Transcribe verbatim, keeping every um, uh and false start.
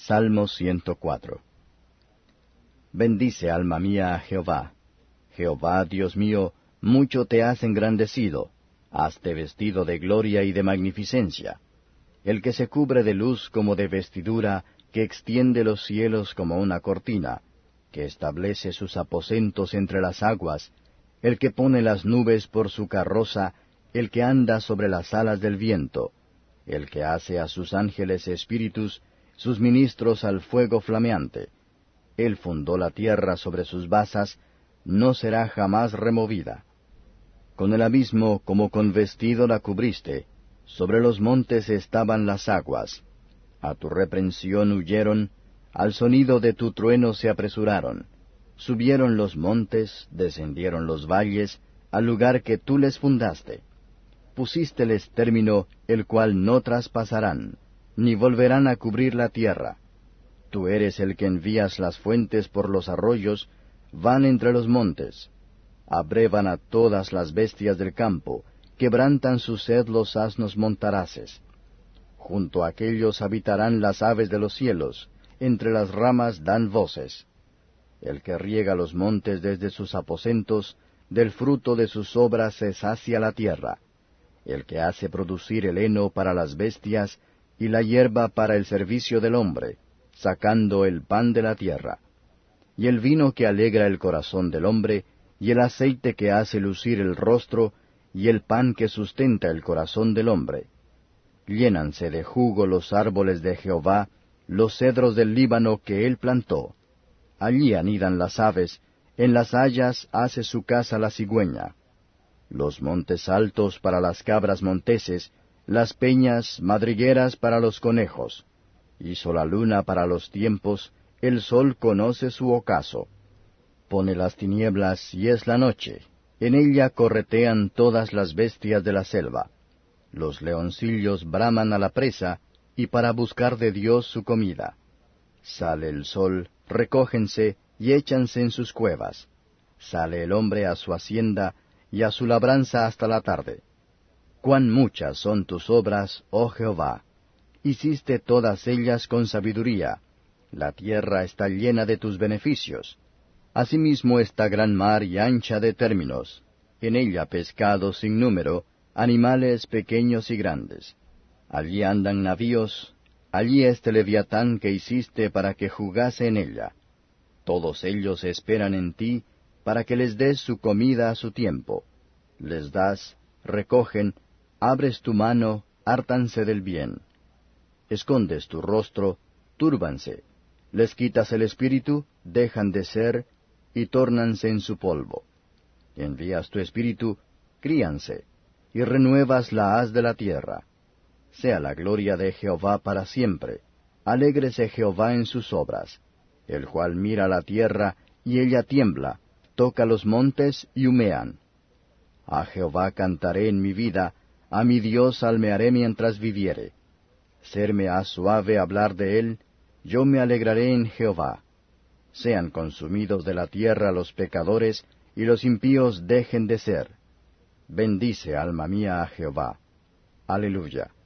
Salmo ciento cuatro. Bendice, alma mía, a Jehová. Jehová, Dios mío, mucho te has engrandecido, haste vestido de gloria y de magnificencia. El que se cubre de luz como de vestidura, que extiende los cielos como una cortina, que establece sus aposentos entre las aguas, el que pone las nubes por su carroza, el que anda sobre las alas del viento, el que hace a sus ángeles espíritus, sus ministros al fuego flameante. Él fundó la tierra sobre sus basas, no será jamás removida. Con el abismo como con vestido la cubriste, sobre los montes estaban las aguas. A tu reprensión huyeron, al sonido de tu trueno se apresuraron. Subieron los montes, descendieron los valles, al lugar que tú les fundaste. Pusísteles término, el cual no traspasarán, ni volverán a cubrir la tierra. Tú eres el que envías las fuentes por los arroyos, van entre los montes. Abrevan a todas las bestias del campo, quebrantan su sed los asnos montaraces. Junto a aquellos habitarán las aves de los cielos, entre las ramas dan voces. El que riega los montes desde sus aposentos, del fruto de sus obras se sacia la tierra. El que hace producir el heno para las bestias, y la hierba para el servicio del hombre, sacando el pan de la tierra. Y el vino que alegra el corazón del hombre, y el aceite que hace lucir el rostro, y el pan que sustenta el corazón del hombre. Llénanse de jugo los árboles de Jehová, los cedros del Líbano que él plantó. Allí anidan las aves, en las hayas hace su casa la cigüeña. Los montes altos para las cabras monteses, las peñas, madrigueras para los conejos. Hizo la luna para los tiempos, el sol conoce su ocaso. Pone las tinieblas y es la noche, en ella corretean todas las bestias de la selva. Los leoncillos braman a la presa, y para buscar de Dios su comida. Sale el sol, recógense, y échanse en sus cuevas. Sale el hombre a su hacienda, y a su labranza hasta la tarde. Cuán muchas son tus obras, oh Jehová. Hiciste todas ellas con sabiduría. La tierra está llena de tus beneficios. Asimismo esta gran mar y ancha de términos. En ella pescados sin número, animales pequeños y grandes. Allí andan navíos, allí este leviatán que hiciste para que jugase en ella. Todos ellos esperan en ti, para que les des su comida a su tiempo. Les das, recogen, abres tu mano, hártanse del bien. Escondes tu rostro, túrbanse. Les quitas el espíritu, dejan de ser, y tórnanse en su polvo. Envías tu espíritu, críanse, y renuevas la haz de la tierra. Sea la gloria de Jehová para siempre. Alégrese Jehová en sus obras. El cual mira la tierra, y ella tiembla, toca los montes, y humean. A Jehová cantaré en mi vida, a mi Dios almearé mientras viviere. Serme ha suave hablar de él, yo me alegraré en Jehová. Sean consumidos de la tierra los pecadores, y los impíos dejen de ser. Bendice, alma mía, a Jehová. Aleluya.